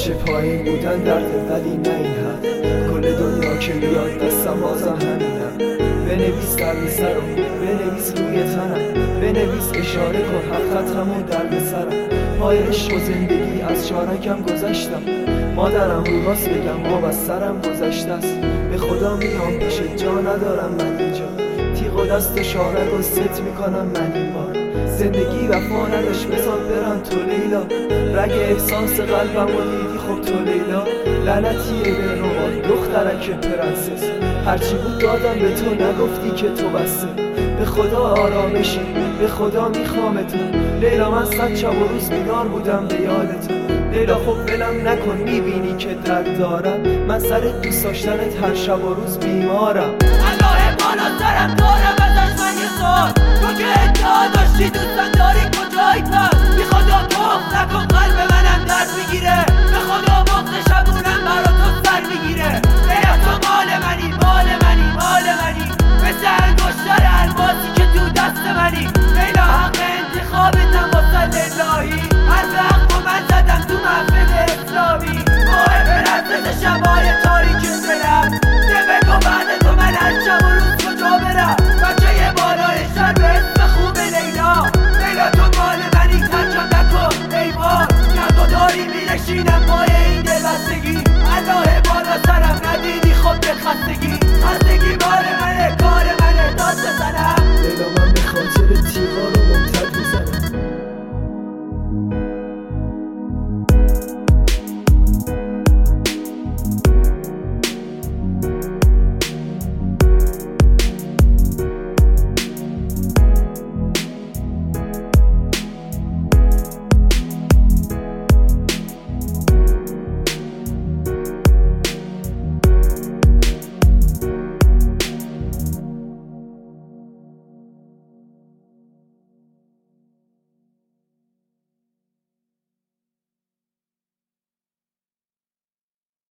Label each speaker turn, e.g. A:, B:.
A: همیشه پایین بودن درد، ولی نه این حد. کل دنیا که بیاد دستم بازم همینم. بنویس درد سرم، بنویس روی تنم، بنویس اشاره کن هر خطمون درد سرم. پای عشق و زندگی از چارکم گذشتم، مادرم رو راست بگم آب از سرم گذشته است. به خدا میام پیشت جا ندارم من اینجا، تیغ و دست شارک و ست میکنم من این بار. زندگی وفا نداشت بزار برم تو لیلا، رگ احساس قلبم و دیدی خب تو لیلا. لعنتیه به روان دخترک پرنسس، هرچی بود دادم به تو نگفتی که تو بسته. به خدا آرامشی، به خدا میخوامت لیلا. من 100 شب و روز بیدار بودم به یادت لیلا. خب ولم نکن میبینی که درد دارم، من سر دوست داشتنت هر شب و روز بیمارم.
B: الله بالا سرم دارم ازش من یه سال، تو که ادعا داشتی دوستم داری کجایی پس؟ بی خدا گفت نکن قلب منم درد میگیره.